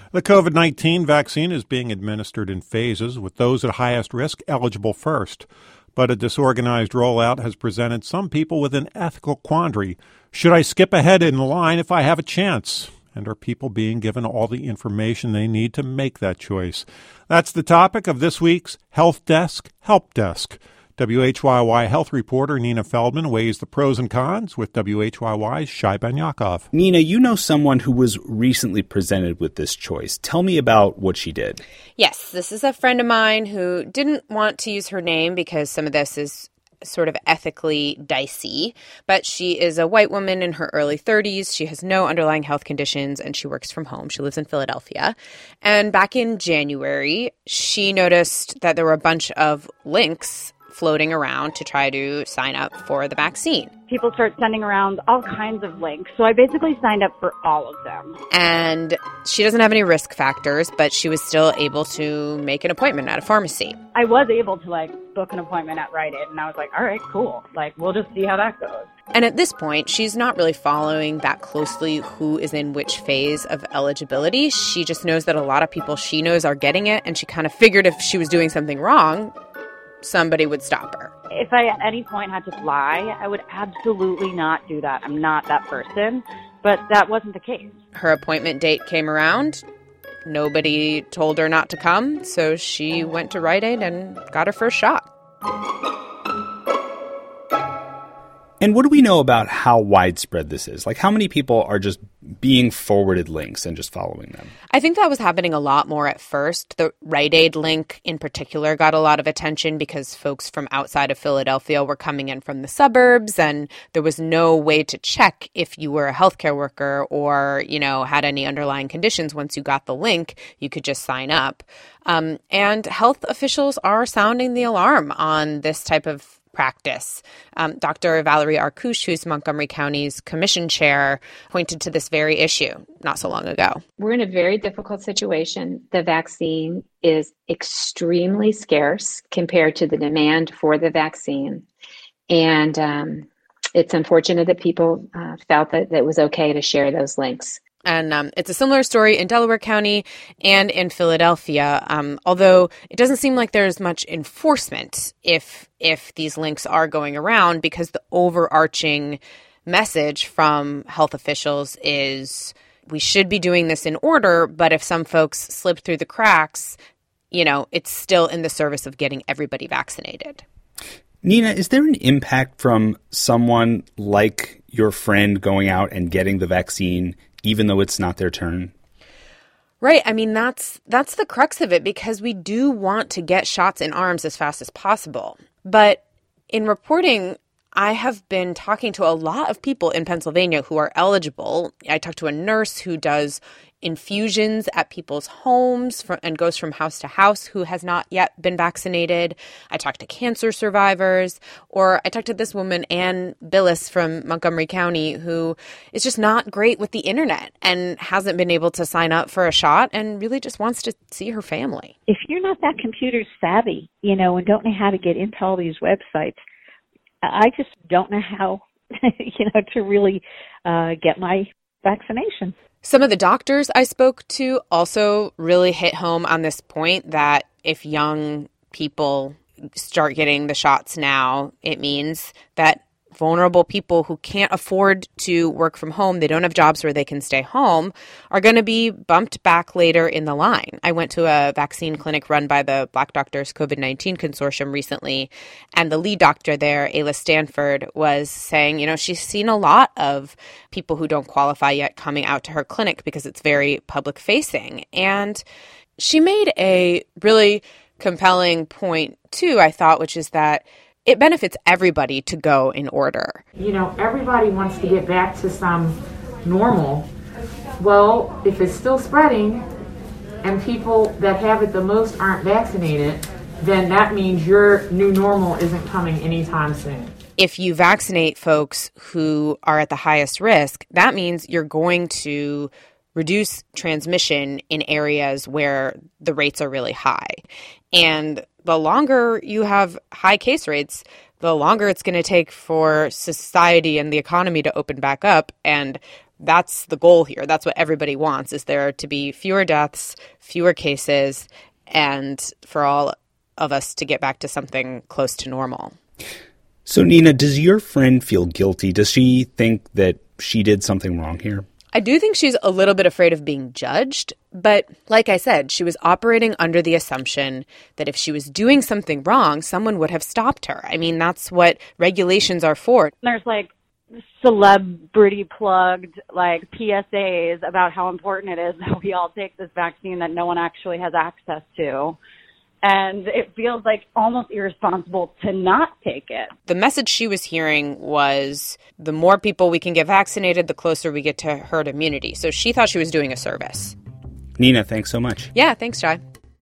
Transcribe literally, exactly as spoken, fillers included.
The covid nineteen vaccine is being administered in phases, with those at highest risk eligible first. But a disorganized rollout has presented some people with an ethical quandary. Should I skip ahead in the line if I have a chance? And are people being given all the information they need to make that choice? That's the topic of this week's Health Desk Help Desk. W H Y Y health reporter Nina Feldman weighs the pros and cons with W H Y Y's Shai Ben-Yaakov. Nina, you know someone who was recently presented with this choice. Tell me about what she did. Yes, this is a friend of mine who didn't want to use her name because some of this is sort of ethically dicey, but she is a white woman in her early thirties. She has no underlying health conditions, and she works from home. She lives in Philadelphia. And back in January, she noticed that there were a bunch of links floating around to try to sign up for the vaccine. People start sending around all kinds of links, so I basically signed up for all of them. And she doesn't have any risk factors, but she was still able to make an appointment at a pharmacy. I was able to, like, book an appointment at Rite Aid, and I was like, all right, cool. Like, we'll just see how that goes. And at this point, she's not really following that closely who is in which phase of eligibility. She just knows that a lot of people she knows are getting it, and she kind of figured if she was doing something wrong, somebody would stop her. If I at any point had to fly, I would absolutely not do that. I'm not that person, but that wasn't the case. Her appointment date came around. Nobody told her not to come, so she went to Rite Aid and got her first shot. And what do we know about how widespread this is? Like, how many people are just being forwarded links and just following them? I think that was happening a lot more at first. The Rite Aid link in particular got a lot of attention because folks from outside of Philadelphia were coming in from the suburbs, and there was no way to check if you were a healthcare worker or, you know, had any underlying conditions. Once you got the link, you could just sign up. Um, and health officials are sounding the alarm on this type of practice. Um, Doctor Valerie Arkush, who's Montgomery County's commission chair, pointed to this very issue not so long ago. We're in a very difficult situation. The vaccine is extremely scarce compared to the demand for the vaccine. And um, it's unfortunate that people uh, felt that, that it was okay to share those links. And um, it's a similar story in Delaware County and in Philadelphia, um, although it doesn't seem like there's much enforcement if if these links are going around, because the overarching message from health officials is we should be doing this in order, but if some folks slip through the cracks, you know, it's still in the service of getting everybody vaccinated. Nina, is there an impact from someone like your friend going out and getting the vaccine even though it's not their turn? Right. I mean, that's that's the crux of it, because we do want to get shots in arms as fast as possible. But in reporting, I have been talking to a lot of people in Pennsylvania who are eligible. I talked to a nurse who does infusions at people's homes for, and goes from house to house who has not yet been vaccinated. I talked to cancer survivors, or I talked to this woman, Ann Billis from Montgomery County, who is just not great with the internet and hasn't been able to sign up for a shot and really just wants to see her family. If you're not that computer savvy, you know, and don't know how to get into all these websites, I just don't know how, you know, to really uh, get my vaccination. Some of the doctors I spoke to also really hit home on this point that if young people start getting the shots now, it means that vulnerable people who can't afford to work from home, they don't have jobs where they can stay home, are going to be bumped back later in the line. I went to a vaccine clinic run by the Black Doctors COVID nineteen Consortium recently, and the lead doctor there, Ayla Stanford, was saying, you know, she's seen a lot of people who don't qualify yet coming out to her clinic because it's very public facing. And she made a really compelling point too, I thought, which is that it benefits everybody to go in order. You know, everybody wants to get back to some normal. Well, if it's still spreading and people that have it the most aren't vaccinated, then that means your new normal isn't coming anytime soon. If you vaccinate folks who are at the highest risk, that means you're going to reduce transmission in areas where the rates are really high. And the longer you have high case rates, the longer it's going to take for society and the economy to open back up. And that's the goal here. That's what everybody wants, is there to be fewer deaths, fewer cases, and for all of us to get back to something close to normal. So, Nina, does your friend feel guilty? Does she think that she did something wrong here? I do think she's a little bit afraid of being judged, but like I said, she was operating under the assumption that if she was doing something wrong, someone would have stopped her. I mean, that's what regulations are for. There's like celebrity plugged like P S As about how important it is that we all take this vaccine that no one actually has access to. And it feels like almost irresponsible to not take it. The message she was hearing was the more people we can get vaccinated, the closer we get to herd immunity. So she thought she was doing a service. Nina, thanks so much. Yeah, thanks, Jai.